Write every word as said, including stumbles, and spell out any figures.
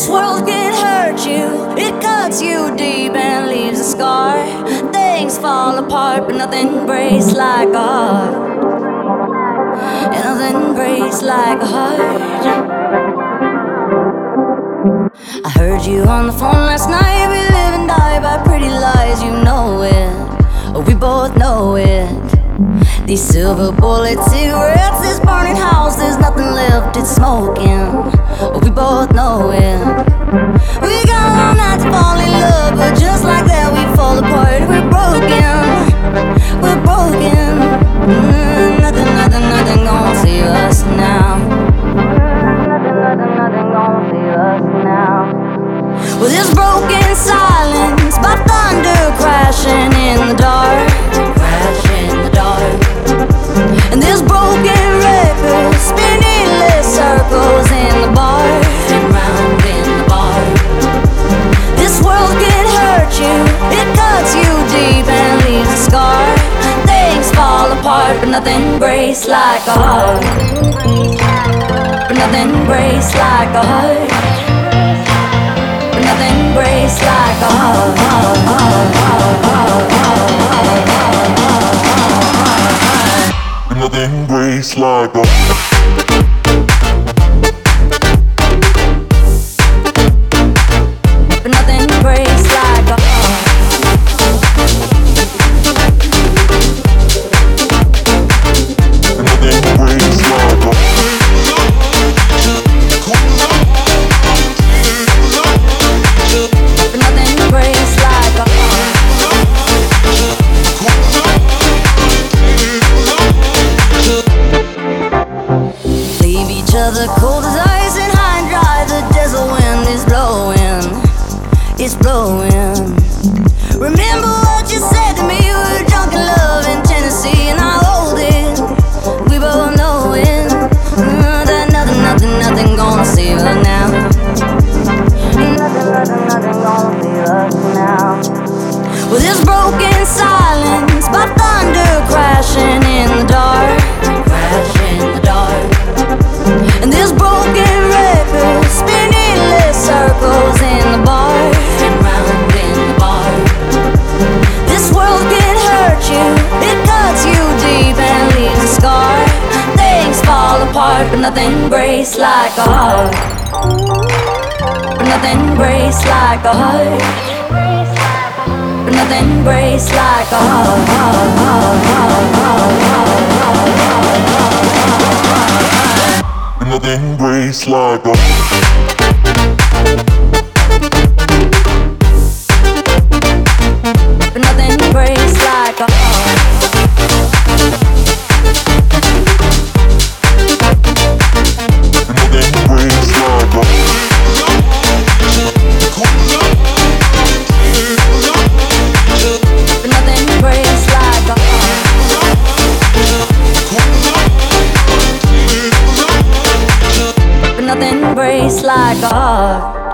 This world can hurt you, it cuts you deep and leaves a scar. Things fall apart, but nothing breaks like a heart. And nothing breaks like a heart. I heard you on the phone last night. We live and die by pretty lies, you know it. Oh, we both know it. These silver bullet cigarettes, this burning house, there's nothing left, it's smoking. Oh, we both know it. We got all night to fall in love, but just like that we fall apart. We're broken, we're broken. mm, Nothing, nothing, nothing gonna save us now. Nothing, nothing, nothing gonna save us now. Well, this broken silence by thunder crashing in the dark, crashing in the dark. And this broken record spinning endless circles in the bar, and round in the bar. This world can hurt you, it cuts you deep and leaves a scar. Things fall apart, but nothing breaks like a heart. But nothing breaks like a heart. But nothing breaks like a heart. Nothing breaks like a But nothing breaks like a Nothing breaks like a But nothing breaks like a Leave each other cold as ice and high and dry. The desert wind is blowing, it's blowing. Remember what you said to me, we were drunk in love in Tennessee, and I hold it, we both know it. uh, That nothing, nothing, nothing gonna save us now. Nothing, nothing, nothing gonna save us now. Well, this broken silence by thunder crashing in the dark, crashing in the dark. And this broken record spinning endless circles in the bar, and round in the bar. This world can hurt you, it cuts you deep and leaves a scar. Things fall apart, but nothing breaks like a heart. But nothing breaks like a heart. But nothing breaks like a Nothing breaks like a But nothing breaks like a Nothing breaks like a But nothing breaks like a But nothing breaks like a heart.